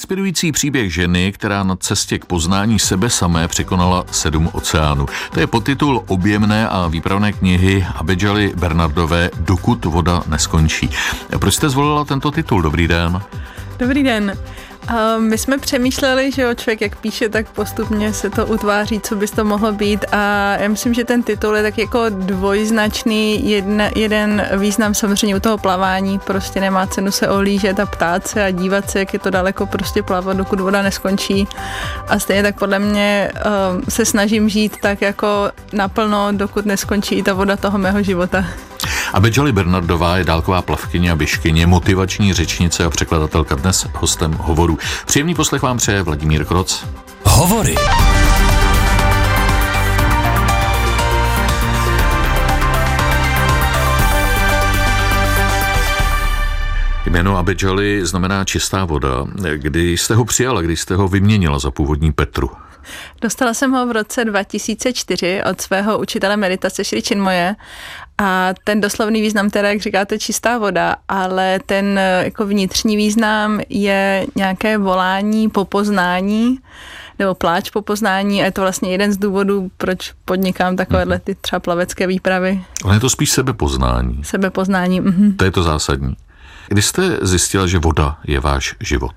Inspirující příběh ženy, která na cestě k poznání sebe samé překonala 7 oceánů. To je podtitul objemné a výpravné knihy Abidjaly Bernardové Dokud voda neskončí. Proč jste zvolila tento titul? Dobrý den. Dobrý den. My jsme přemýšleli, že člověk jak píše, tak postupně se to utváří, co by to mohlo být, a já myslím, že ten titul je tak jako dvojznačný. Jeden význam samozřejmě u toho plavání, prostě nemá cenu se ohlížet a ptát se a dívat se, jak je to daleko prostě plavat, dokud voda neskončí. A stejně tak podle mě se snažím žít tak jako naplno, dokud neskončí ta voda toho mého života. Abidjaly Bernardová je dálková plavkyně a běžkyně, motivační řečnice a překladatelka, dnes hostem Hovorů. Příjemný poslech vám přeje Vladimír Kroc. Hovory. Jméno Abidjaly znamená čistá voda. Kdy jste ho přijala, kdy jste ho vyměnila za původní Petru? Dostala jsem ho v roce 2004 od svého učitele meditace Šri Chinmoye a ten doslovný význam teda, jak říkáte, čistá voda, ale ten jako vnitřní význam je nějaké volání po poznání nebo pláč po poznání a je to vlastně jeden z důvodů, proč podnikám takovéhle ty třeba plavecké výpravy. Ale je to spíš sebepoznání. Sebepoznání. To je to zásadní. Kdy jste zjistila, že voda je váš život?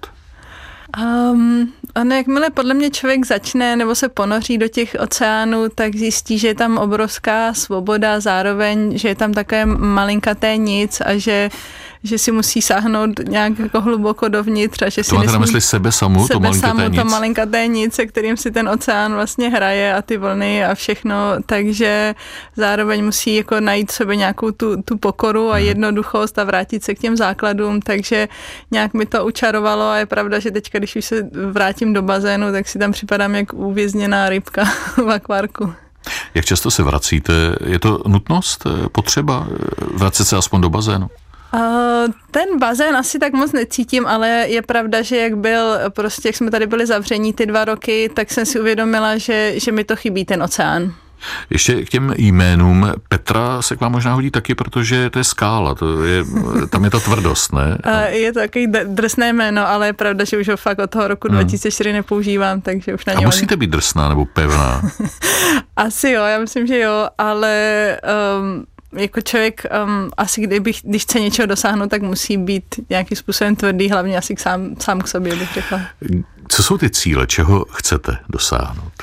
Ano, jakmile podle mě člověk začne nebo se ponoří do těch oceánů, tak zjistí, že je tam obrovská svoboda, zároveň, že je tam také malinkaté nic a že si musí sáhnout nějak jako hluboko dovnitř. A že to máte na mysli sebe samu, to malinkaté nic? To malinkaté nic, se kterým si ten oceán vlastně hraje a ty vlny a všechno, takže zároveň musí jako najít v sobě nějakou tu pokoru a jednoduchost a vrátit se k těm základům, takže nějak mi to učarovalo a je pravda, že teďka, když už se vrátím do bazénu, tak si tam připadám jak uvězněná rybka v akvárku. Jak často se vracíte? Je to nutnost, potřeba vracet se aspoň do bazénu? Ten bazén asi tak moc necítím, ale je pravda, že jak jsme tady byli zavření ty 2 roky, tak jsem si uvědomila, že mi to chybí ten oceán. Ještě k těm jménům. Petra se k vám možná hodí taky, protože to je skála, tam je ta tvrdost, ne? Je to takový drsné jméno, ale je pravda, že už ho fakt od toho roku 2004 nepoužívám, takže už na něj. A musíte být drsná nebo pevná? Asi jo, já myslím, že jo, ale jako člověk asi když chce něčeho dosáhnout, tak musí být nějakým způsobem tvrdý, hlavně asi sám k sobě, bych řekla. Co jsou ty cíle, čeho chcete dosáhnout?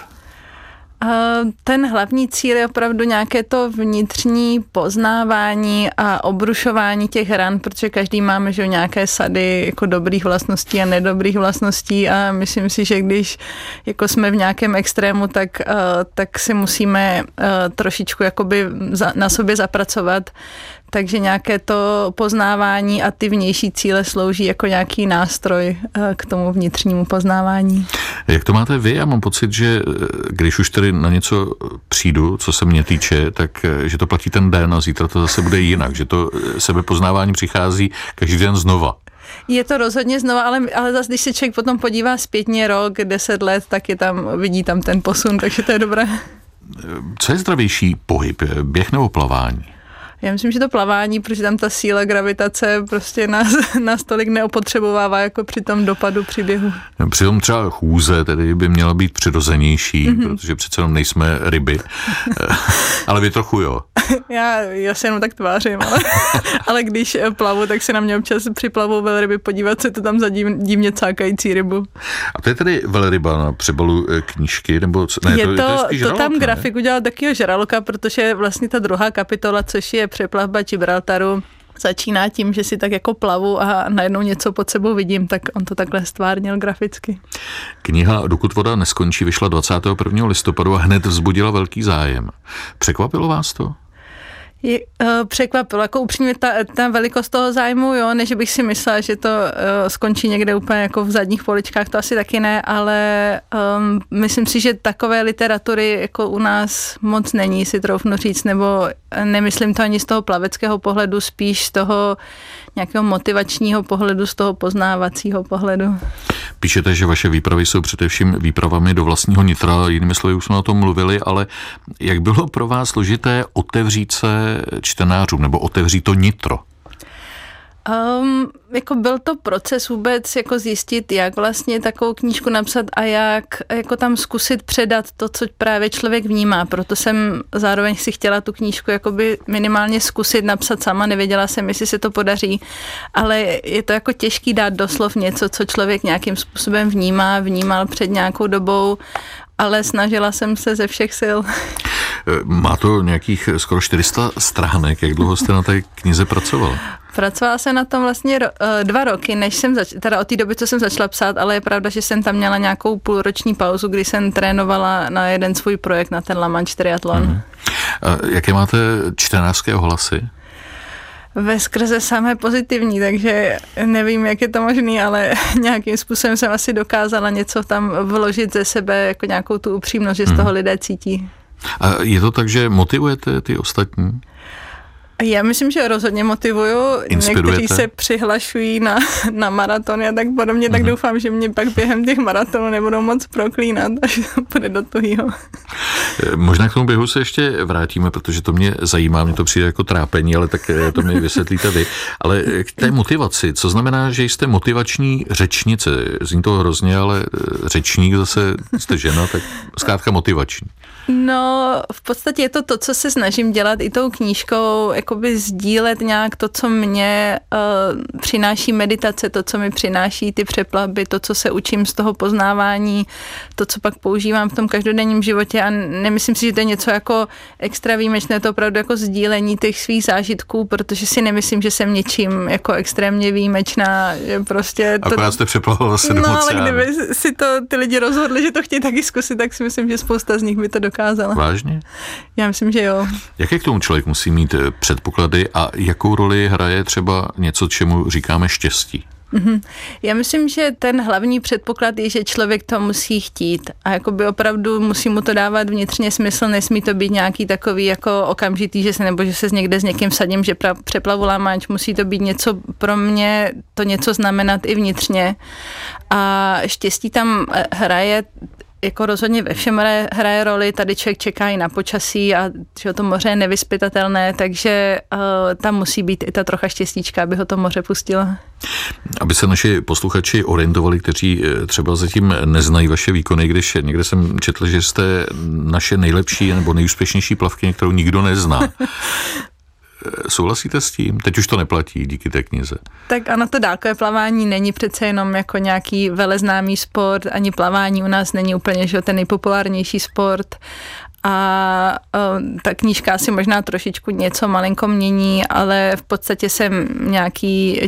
Ten hlavní cíl je opravdu nějaké to vnitřní poznávání a obrušování těch ran, protože každý máme že nějaké sady jako dobrých vlastností a nedobrých vlastností a myslím si, že když jako jsme v nějakém extrému, tak si musíme trošičku jakoby na sobě zapracovat. Takže nějaké to poznávání a ty vnější cíle slouží jako nějaký nástroj k tomu vnitřnímu poznávání. Jak to máte vy? Já mám pocit, že když už tedy na něco přijdu, co se mě týče, tak že to platí ten den a zítra to zase bude jinak, že to sebepoznávání přichází každý den znova. Je to rozhodně znova, ale zase, když se člověk potom podívá zpětně rok, 10 let, tak vidí tam ten posun, takže to je dobré. Co je zdravější pohyb? Běh nebo plavání? Já myslím, že to plavání, protože tam ta síla gravitace prostě nás tolik neopotřebovává jako při tom dopadu při běhu. Přitom třeba chůze tedy by měla být přirozenější, protože přece jenom nejsme ryby, ale vy trochu jo. Já se jenom tak tvářím, ale když plavu, tak se na mě občas připlavou velryby podívat, co to tam za divně cákající rybu. A to je tedy velryba na přebalu knížky? Nebo ne, to je spíš žralok, tam ne? grafik udělal takového žraloka, protože vlastně ta druhá kapitola, což je přeplavba Gibraltaru, začíná tím, že si tak jako plavu a najednou něco pod sebou vidím, tak on to takhle stvárnil graficky. Kniha Dokud voda neskončí vyšla 21. listopadu a hned vzbudila velký zájem. Překvapilo vás to? Překvapilo, jako upřímně ta velikost toho zájmu, jo, než bych si myslela, že to skončí někde úplně jako v zadních poličkách, to asi taky ne, ale myslím si, že takové literatury jako u nás moc není, si troufnu říct, nebo nemyslím to ani z toho plaveckého pohledu, spíš z toho nějakého motivačního pohledu, z toho poznávacího pohledu. Píšete, že vaše výpravy jsou především výpravami do vlastního nitra, jinými slovy už jsme o tom mluvili, ale jak bylo pro vás složité otevřít se čtenářům nebo otevřít to nitro? Jako byl to proces vůbec jako zjistit, jak vlastně takovou knížku napsat a jak jako tam zkusit předat to, co právě člověk vnímá. Proto jsem zároveň si chtěla tu knížku jakoby minimálně zkusit napsat sama, nevěděla jsem, jestli se to podaří, ale je to jako těžký dát do slov něco, co člověk nějakým způsobem vnímal před nějakou dobou, ale snažila jsem se ze všech sil. Má to nějakých skoro 400 stránek. Jak dlouho jste na té knize pracovala? Pracovala jsem na tom vlastně 2 roky, než jsem teda od té doby, co jsem začala psát, ale je pravda, že jsem tam měla nějakou půlroční pauzu, kdy jsem trénovala na jeden svůj projekt, na ten La Manche triatlon. Jaké máte čtenářské ohlasy? Veskrze samé pozitivní, takže nevím, jak je to možný, ale nějakým způsobem jsem asi dokázala něco tam vložit ze sebe, jako nějakou tu upřímnost, že z toho lidé cítí. A je to tak, že motivujete ty ostatní? Já myslím, že rozhodně motivuju. Někteří se přihlašují na maratony a tak podobně, tak doufám, že mě pak během těch maratonů nebudou moc proklínat, až půjde do tuhýho. Možná k tomu běhu se ještě vrátíme, protože to mě zajímá, mě to přijde jako trápení, ale tak to mi vysvětlíte vy. Ale k té motivaci, co znamená, že jste motivační řečnice? Zní to hrozně, ale řečník zase, jste žena, tak zkrátka motivační. No, v podstatě je to, co se snažím dělat i tou knížkou, jakoby sdílet nějak to, co mě přináší meditace, to, co mi přináší ty přeplavby, to, co se učím z toho poznávání, to, co pak používám v tom každodenním životě a nemyslím si, že to je něco jako extra výjimečné, to opravdu jako sdílení těch svých zážitků, protože si nemyslím, že jsem něčím jako extrémně výjimečná, že prostě... Akorát jste přeplavala 7 oceánů. No, ale kdyby si to ty lidi rozhodli, že to chtějí taky zkusit, tak si myslím, že spousta z nich by to dokázala. Vážně? Já myslím, že jo. Jaké k tomu člověk musí mít předpoklady a jakou roli hraje třeba něco, čemu říkáme štěstí? Já myslím, že ten hlavní předpoklad je, že člověk to musí chtít a jakoby opravdu musí mu to dávat vnitřně smysl, nesmí to být nějaký takový jako okamžitý, že se někde s někým vsadím, že přeplavu La Manche, musí to být něco pro mě, to něco znamenat i vnitřně a štěstí tam hraje jako rozhodně ve všem hraje roli, tady člověk čeká i na počasí a že to moře je nevyzpytatelné, takže tam musí být i ta trocha štěstíčka, aby ho to moře pustilo. Aby se naši posluchači orientovali, kteří třeba zatím neznají vaše výkony, když někde jsem četl, že jste naše nejlepší nebo nejúspěšnější plavkyně, kterou nikdo nezná. Souhlasíte s tím? Teď už to neplatí díky té knize. Tak ano, to dálkové plavání není přece jenom jako nějaký veleznámý sport, ani plavání u nás není úplně že ten nejpopulárnější sport. A ta knížka si možná trošičku něco malinko mění, ale v podstatě jsem nějaký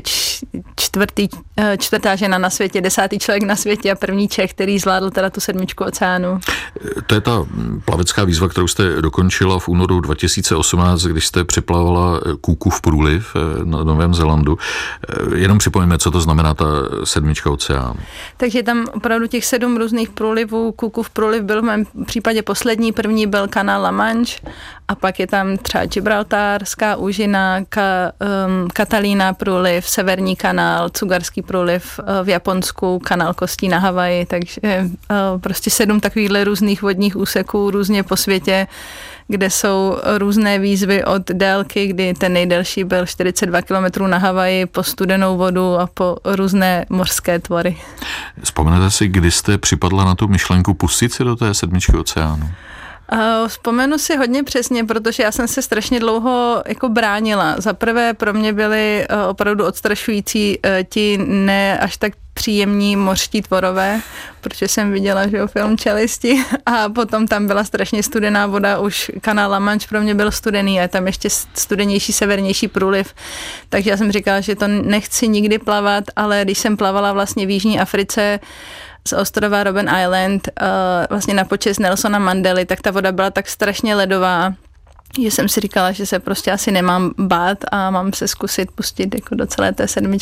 čtvrtá žena na světě, 10. člověk na světě a první Čech, který zvládl teda tu 7 oceánů. To je ta plavecká výzva, kterou jste dokončila v únoru 2018, když jste přeplavala Cookův průliv na Novém Zélandu. Jenom připomeňme, co to znamená ta 7 oceánů. Takže tam opravdu těch 7 různých průlivů. Cookův průliv byl v mém případě poslední, první byl kanál La Manche a pak je tam třeba Gibraltarská úžina, Catalina průliv, Severní kanál, Tsugarský průliv v Japonsku, kanál Kostí na Havaji, takže prostě 7 takovýchhle různých vodních úseků různě po světě, kde jsou různé výzvy od délky, kdy ten nejdelší byl 42 km na Havaji, po studenou vodu a po různé mořské tvory. Vzpomenete si, kdy jste připadla na tu myšlenku pustit se do té 7 oceánu? Vzpomenu si hodně přesně, protože já jsem se strašně dlouho jako bránila. Za prvé pro mě byly opravdu odstrašující ti ne až tak příjemní mořští tvorové, protože jsem viděla, že film Čelisti a potom tam byla strašně studená voda, už kanál La Manche pro mě byl studený a je tam ještě studenější, severnější průliv, takže já jsem říkala, že to nechci nikdy plavat, ale když jsem plavala vlastně v Jižní Africe z ostrova Robben Island, vlastně na počest Nelsona Mandely, tak ta voda byla tak strašně ledová, že jsem si říkala, že se prostě asi nemám bát a mám se zkusit pustit jako do celé té 7.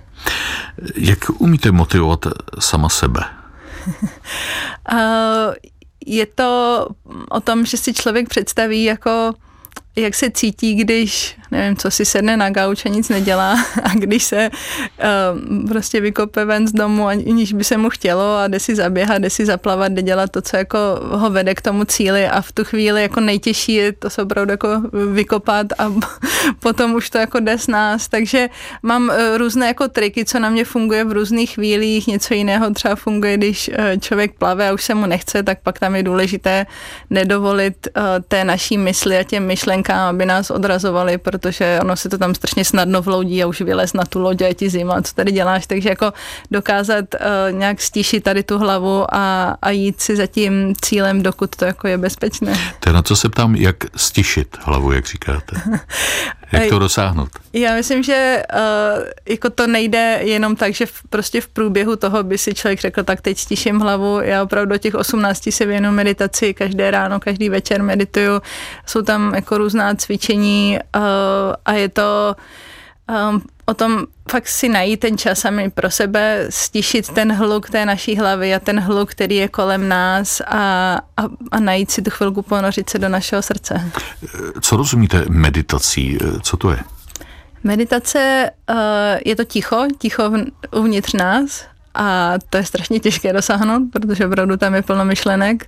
Jak umíte motivovat sama sebe? Je to o tom, že si člověk představí jako jak se cítí, když, nevím, co si sedne na gauč a nic nedělá a když se prostě vykope ven z domu, aniž by se mu chtělo a jde si zaběhat, jde si zaplavat, jde dělat to, co jako ho vede k tomu cíli a v tu chvíli jako nejtěžší je to se opravdu jako vykopat a potom už to jako jde s nás, takže mám různé jako triky, co na mě funguje v různých chvílích, něco jiného třeba funguje, když člověk plave a už se mu nechce, tak pak tam je důležité nedovolit té naší mysli a těm myšlenkám, aby nás odrazovali, protože ono se to tam strašně snadno vloudí a už vylez na tu loď a je ti zima, co tady děláš, takže jako dokázat nějak stíšit tady tu hlavu a jít si za tím cílem, dokud to jako je bezpečné. To je na co se ptám, jak stišit hlavu, jak říkáte. Jak to dosáhnout? Já myslím, že jako to nejde jenom tak, že prostě v průběhu toho by si člověk řekl, tak teď stiším hlavu. Já opravdu do těch 18 se věnuju meditaci, každé ráno, každý večer medituju. Jsou tam jako různá cvičení a je to o tom fakt si najít ten čas sami pro sebe, stišit ten hluk té naší hlavy a ten hluk, který je kolem nás a najít si tu chvilku, ponořit se do našeho srdce. Co rozumíte meditací? Co to je? Meditace je to ticho uvnitř nás a to je strašně těžké dosáhnout, protože opravdu tam je plno myšlenek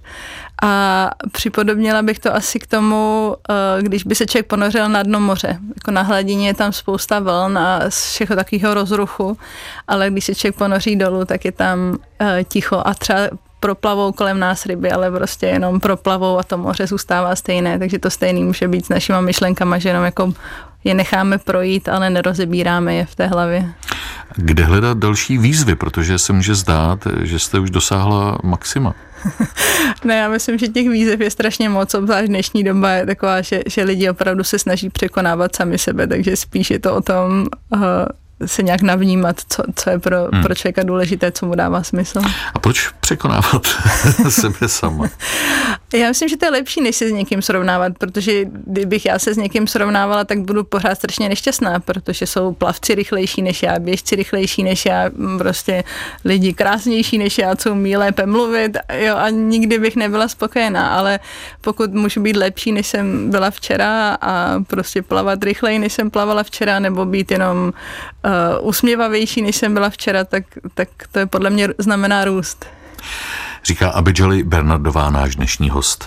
a připodobnila bych to asi k tomu, když by se člověk ponořil na dno moře. Jako na hladině je tam spousta vln a všeho takového rozruchu, ale když se člověk ponoří dolů, tak je tam ticho a třeba proplavou kolem nás ryby, ale prostě jenom proplavou a to moře zůstává stejné, takže to stejný může být s našima myšlenkama, že jenom jako je necháme projít, ale nerozebíráme je v té hlavě. Kde hledat další výzvy, protože se může zdát, že jste už dosáhla maxima. Ne, já myslím, že těch výzev je strašně moc, obzvlášť dnešní doba je taková, že lidi opravdu se snaží překonávat sami sebe, takže spíš je to o tom se nějak navnímat, co je pro člověka důležité, co mu dává smysl. A proč překonávat sebe sama? Já myslím, že to je lepší, než se s někým srovnávat, protože kdybych já se s někým srovnávala, tak budu pořád strašně nešťastná, protože jsou plavci rychlejší než já, běžci rychlejší než já, prostě lidi krásnější než já, co umí lépe mluvit, jo, a nikdy bych nebyla spokojená, ale pokud můžu být lepší, než jsem byla včera a prostě plavat rychleji, než jsem plavala včera, nebo být jenom usměvavější, než jsem byla včera, tak to je podle mě znamená růst. Říká Abidjali Bernardová, náš dnešní host.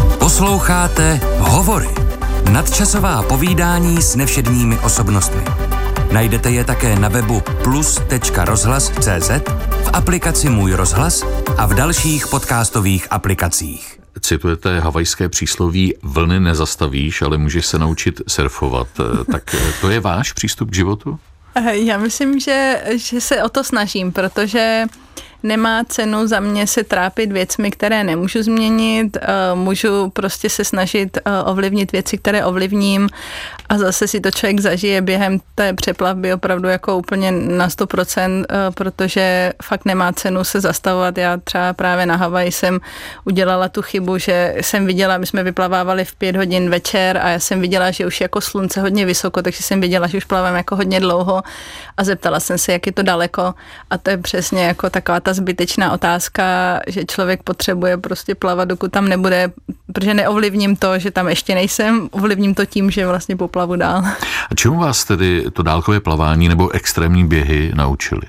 Posloucháte Hovory. Nadčasová povídání s nevšedními osobnostmi. Najdete je také na webu plus.rozhlas.cz, v aplikaci Můj rozhlas a v dalších podcastových aplikacích. Citujete havajské přísloví vlny nezastavíš, ale můžeš se naučit surfovat. Tak to je váš přístup k životu? Já myslím, že se o to snažím, protože nemá cenu za mě se trápit věcmi, které nemůžu změnit, můžu prostě se snažit ovlivnit věci, které ovlivním a zase si to člověk zažije během té přeplavby opravdu jako úplně na 100%, protože fakt nemá cenu se zastavovat. Já třeba právě na Havaji jsem udělala tu chybu, že jsem viděla, my jsme vyplavávali v 5 hodin večer a já jsem viděla, že už je jako slunce hodně vysoko, takže jsem viděla, že už plavám jako hodně dlouho a zeptala jsem se, jak je to daleko a to je přesně jako taková ta zbytečná otázka, že člověk potřebuje prostě plavat, dokud tam nebude, protože neovlivním to, že tam ještě nejsem, ovlivním to tím, že vlastně poplavu dál. A čemu vás tedy to dálkové plavání nebo extrémní běhy naučili?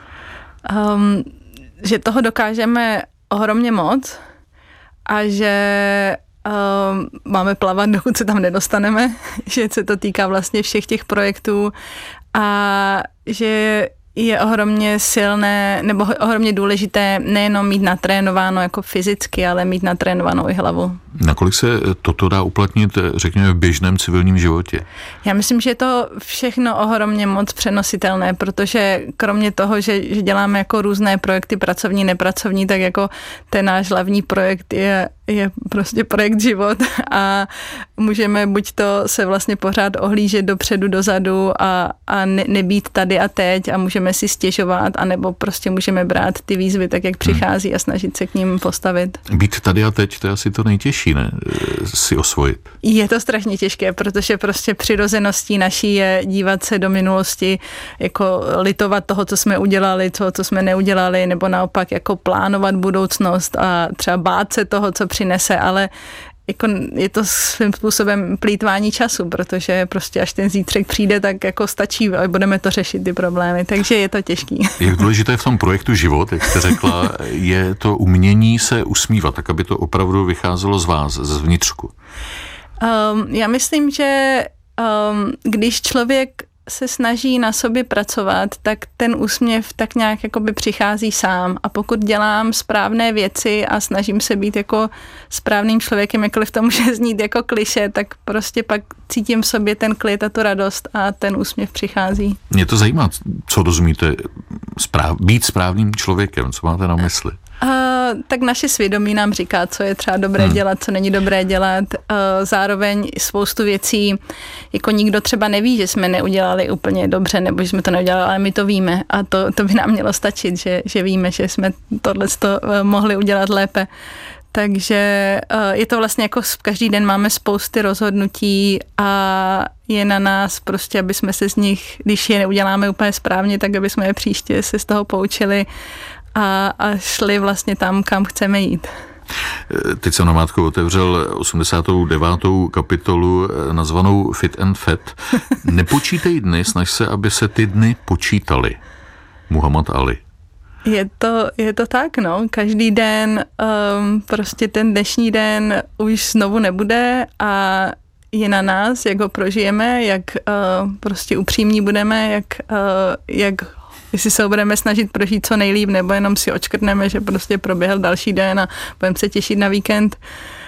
Že toho dokážeme ohromně moc a že máme plavat, dokud se tam nedostaneme, že se to týká vlastně všech těch projektů a že je ohromně silné nebo ohromně důležité nejenom mít natrénováno jako fyzicky, ale mít natrénovanou i hlavu. Nakolik se toto dá uplatnit, řekněme, v běžném civilním životě? Já myslím, že je to všechno ohromně moc přenositelné, protože kromě toho, že děláme jako různé projekty pracovní, nepracovní, tak jako ten náš hlavní projekt je prostě projekt život a můžeme buď to se vlastně pořád ohlížet dopředu, dozadu a nebýt tady a teď a můžeme si stěžovat, anebo prostě můžeme brát ty výzvy tak, jak přichází a snažit se k ním postavit. Být tady a teď, to je asi to nejtěžší, ne? Si osvojit. Je to strašně těžké, protože prostě přirozeností naší je dívat se do minulosti, jako litovat toho, co jsme udělali, co jsme neudělali, nebo naopak jako plánovat budoucnost a třeba bát se toho, co přinese, ale jako je to svým způsobem plýtvání času, protože prostě až ten zítřek přijde, tak jako stačí a budeme to řešit ty problémy, takže je to těžký. Jak důležité v tom projektu Život, jak jste řekla, je to umění se usmívat, tak aby to opravdu vycházelo z vás, z vnitřku. Já myslím, že když člověk se snaží na sobě pracovat, tak ten úsměv tak nějak jakoby přichází sám a pokud dělám správné věci a snažím se být jako správným člověkem, jakkoliv to může znít jako klišé, tak prostě pak cítím v sobě ten klid a tu radost a ten úsměv přichází. Mě to zajímá, co rozumíte být správným člověkem, co máte na mysli? Tak naše svědomí nám říká, co je třeba dobré dělat, co není dobré dělat. Zároveň spoustu věcí, jako nikdo třeba neví, že jsme neudělali úplně dobře, nebo že jsme to neudělali, ale my to víme a to by nám mělo stačit, že víme, že jsme tohleto mohli udělat lépe. Takže je to vlastně jako každý den máme spousty rozhodnutí a je na nás prostě, aby jsme se z nich, když je neuděláme úplně správně, tak aby jsme je příště se z toho poučili a šli vlastně tam, kam chceme jít. Teď jsem namátkou otevřel 89. kapitolu nazvanou Fit and Fat. Nepočítej dny, snaž se, aby se ty dny počítaly. Muhammad Ali. Je to tak, no. Každý den, prostě ten dnešní den už znovu nebude a je na nás, jak ho prožijeme, jak prostě upřímní budeme, jak jestli se ho budeme snažit prožít co nejlíp, nebo jenom si očkrtneme, že prostě proběhl další den a budeme se těšit na víkend.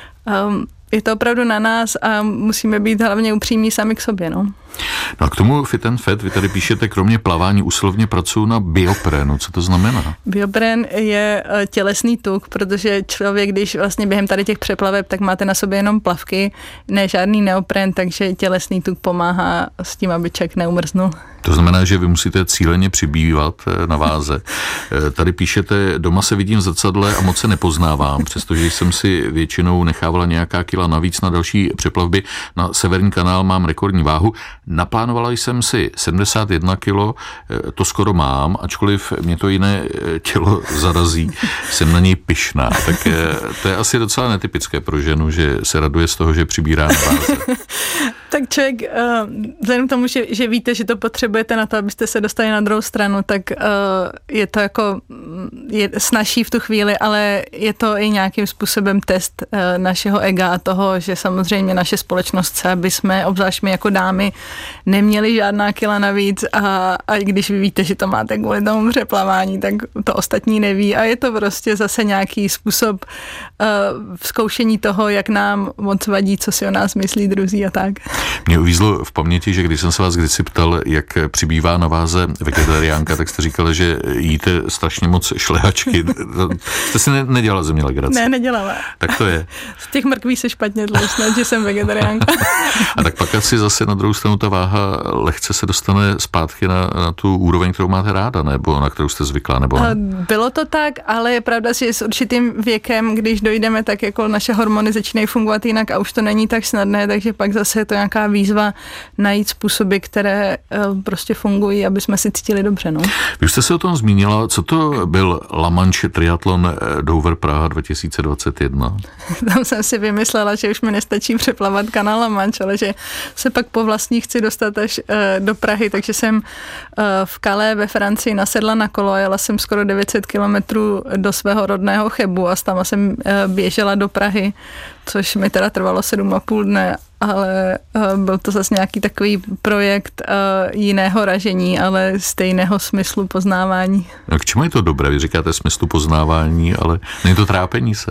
Je to opravdu na nás a musíme být hlavně upřímní sami k sobě, no. No a k tomu Fit and Fat vy tady píšete, kromě plavání usilovně pracuji na bioprénu. Co to znamená? Bioprén je tělesný tuk, protože člověk, když vlastně během tady těch přeplaveb, tak máte na sobě jenom plavky, ne žádný neopren, takže tělesný tuk pomáhá s tím, aby člověk neumrznul. To znamená, že vy musíte cíleně přibývat na váze. Tady píšete, doma se vidím v zrcadle a moc se nepoznávám, přestože jsem si většinou nechávala nějaká kila navíc na další přeplavby. Na Severní kanál mám rekordní váhu. Naplánovala jsem si 71 kilo, to skoro mám, ačkoliv mě to jiné tělo zarazí. Jsem na něj pyšná. Tak to je asi docela netypické pro ženu, že se raduje z toho, že přibírá na váze. Tak člověk, vzhledem k tomu, že víte, že to potřebujete na to, abyste se dostali na druhou stranu, tak je to jako snazší v tu chvíli, ale je to i nějakým způsobem test našeho ega a toho, že samozřejmě naše společnost chce, aby jsme, obzvlášť my jako dámy, neměli žádná kila navíc a když vy víte, že to máte kvůli tomu přeplavání, tak to ostatní neví a je to prostě zase nějaký způsob zkoušení toho, jak nám moc vadí, co si o nás myslí druzí a tak. Mě uvízlo v paměti, že když jsem se vás kdysi ptal, jak přibývá na váze vegetariánka, tak jste říkala, že jíte strašně moc šlehačky. Jste si nedělala ze mě legraci? Ne, nedělala. Tak to je. Z těch mrkví se špatně tlousne, že jsem vegetariánka. A tak pak asi zase na druhou stranu ta váha lehce se dostane zpátky na tu úroveň, kterou máte ráda, nebo na kterou jste zvyklá, nebo ne? Bylo to tak, ale je pravda, že s určitým věkem, když dojdeme, tak jako naše hormony začínají fungovat jinak a už to není tak snadné, takže pak zase je to nějaká výzva najít způsoby, které prostě fungují, aby jsme si cítili dobře. No. Vy jste se o tom zmínila, co to byl La Manche triatlon Dover Praha 2021? Tam jsem si vymyslela, že už mi nestačí přeplavat kanál La Manche, ale že se pak po vlastní chci dostat až do Prahy, takže jsem v Calais ve Francii nasedla na kolo a jela jsem skoro 900 kilometrů do svého rodného Chebu a tam jsem běžela do Prahy, což mi teda trvalo 7,5 dne, ale byl to zase nějaký takový projekt jiného ražení, ale stejného smyslu poznávání. A k čemu je to dobré? Vy říkáte smyslu poznávání, ale není to trápení se?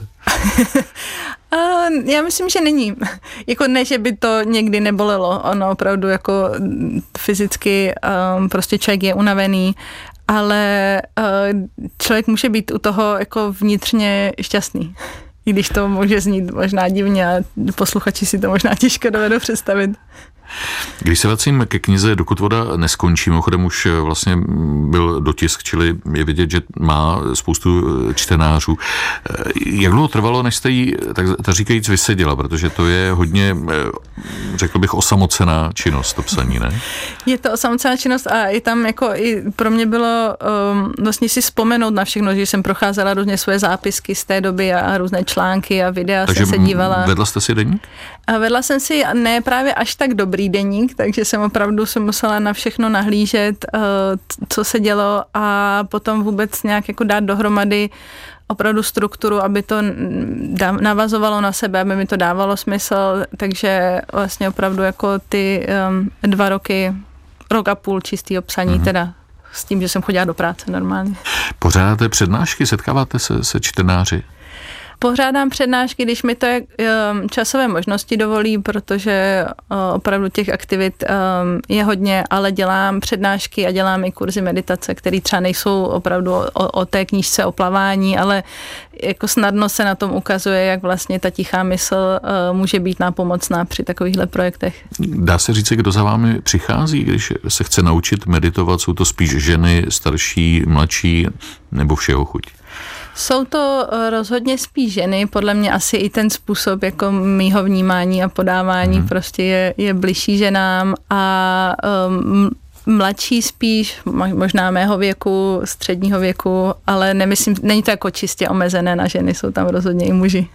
Já myslím, že není. Jako ne, že by to někdy nebolelo. Ono opravdu jako fyzicky prostě člověk je unavený, ale člověk může být u toho jako vnitřně šťastný. I když to může znít možná divně a posluchači si to možná těžko dovedou představit. Když se vracím ke knize Dokud voda neskončí, mimochodem už vlastně byl dotisk, čili je vidět, že má spoustu čtenářů. Jak dlouho trvalo, než jste ji, tak říkajíc, vyseděla, protože to je hodně, řekl bych, osamocená činnost, to psaní, ne? Je to osamocená činnost a i tam jako i pro mě bylo vlastně si vzpomenout na všechno, že jsem procházela různě svoje zápisky z té doby a různé články a videa. Takže jsem se dívala. Vedla jste si deník? A vedla jsem si ne právě až tak dobrý deník, takže jsem opravdu musela na všechno nahlížet, co se dělo a potom vůbec nějak jako dát dohromady opravdu strukturu, aby to navazovalo na sebe, aby mi to dávalo smysl, takže vlastně opravdu jako ty 2 roky, rok a půl čistého psaní, teda s tím, že jsem chodila do práce normálně. Pořádáte přednášky, setkáváte se čtenáři? Pořádám přednášky, když mi to časové možnosti dovolí, protože opravdu těch aktivit je hodně, ale dělám přednášky a dělám i kurzy meditace, které třeba nejsou opravdu o té knížce o plavání, ale jako snadno se na tom ukazuje, jak vlastně ta tichá mysl může být nápomocná při takovýchhle projektech. Dá se říct, kdo za vámi přichází, když se chce naučit meditovat? Jsou to spíš ženy, starší, mladší nebo všeho chuť? Jsou to rozhodně spíš ženy, podle mě asi i ten způsob jako mýho vnímání a podávání prostě je bližší ženám a mladší spíš, možná mého věku, středního věku, ale nemyslím, není to jako čistě omezené na ženy, jsou tam rozhodně i muži.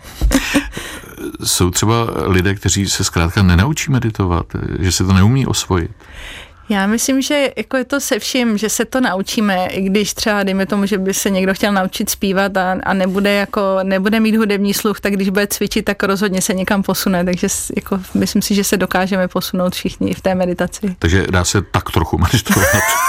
Jsou třeba lidé, kteří se zkrátka nenaučí meditovat, že se to neumí osvojit? Já myslím, že jako je to se vším, že se to naučíme, i když třeba dejme tomu, že by se někdo chtěl naučit zpívat a nebude mít hudební sluch, tak když bude cvičit, tak rozhodně se někam posune, takže jako myslím si, že se dokážeme posunout všichni v té meditaci. Takže dá se tak trochu meditovat.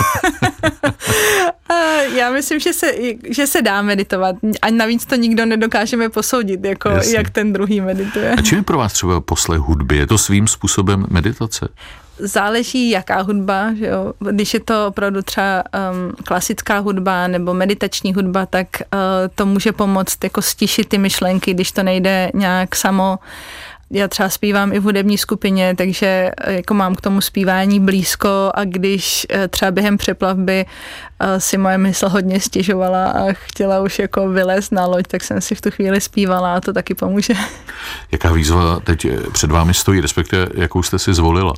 Já myslím, že se dá meditovat a navíc to nikdo nedokážeme posoudit, jako jak ten druhý medituje. A čím je pro vás třeba poslech hudby? Je to svým způsobem meditace? Záleží, jaká hudba, že jo? Když je to opravdu třeba klasická hudba nebo meditační hudba, tak to může pomoct jako stišit ty myšlenky, když to nejde nějak samo. Já třeba zpívám i v hudební skupině, takže jako mám k tomu zpívání blízko a když třeba během přeplavby si moje mysl hodně stěžovala a chtěla už jako vylézt na loď, tak jsem si v tu chvíli zpívala a to taky pomůže. Jaká výzva teď před vámi stojí, respektive jakou jste si zvolila?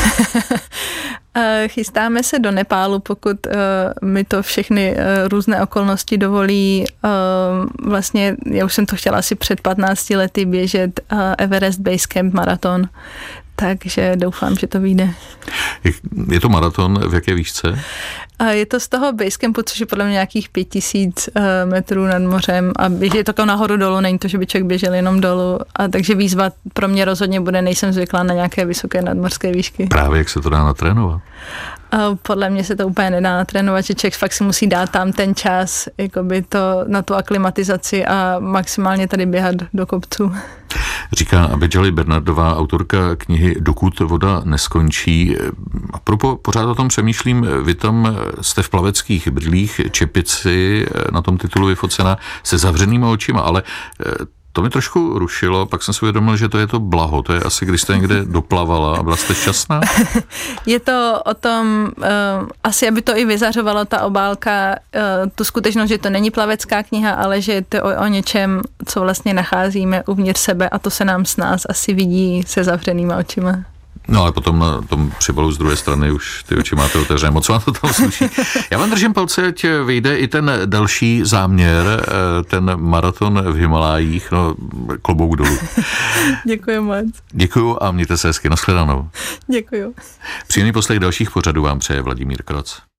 Chystáme se do Nepálu, pokud mi to všechny různé okolnosti dovolí. Vlastně já už jsem to chtěla asi před 15 lety běžet Everest Base Camp maraton, takže doufám, že to vyjde. Je to maraton v jaké výšce? Je to z toho basecampu, což je podle mě nějakých 5000 metrů nad mořem a je to jako nahoru dolů, není to, že by člověk běžel jenom dolů. A takže výzva pro mě rozhodně bude, nejsem zvyklá na nějaké vysoké nadmořské výšky. Právě jak se to dá natrénovat? Podle mě se to úplně nedá natrénovat, že člověk fakt si musí dát tam ten čas jakoby to, na tu aklimatizaci a maximálně tady běhat do kopců. Říká Abidjali Bernardová, autorka knihy Dokud voda neskončí. A pořád o tom přemýšlím, vy tam jste v plaveckých brýlích, čepici, na tom titulu vyfocena se zavřenýma očima, ale to mi trošku rušilo, pak jsem si uvědomil, že to je to blaho, to je asi, když jste někde doplavala a byla jste šťastná? Je to o tom, asi aby to i vyzařovalo ta obálka, tu skutečnost, že to není plavecká kniha, ale že je to o něčem, co vlastně nacházíme uvnitř sebe a to se nám s nás asi vidí se zavřenýma očima. No ale potom na tom přibalu z druhé strany už ty oči máte otevřené. Moc vám to tam sluší. Já vám držím palce, ať vyjde i ten další záměr, ten maraton v Himalájích, no klobouk dolů. Děkuji moc. Děkuju a mějte se hezky. Nashledanou. Děkuju. Příjemný poslech dalších pořadů vám přeje Vladimír Kroc.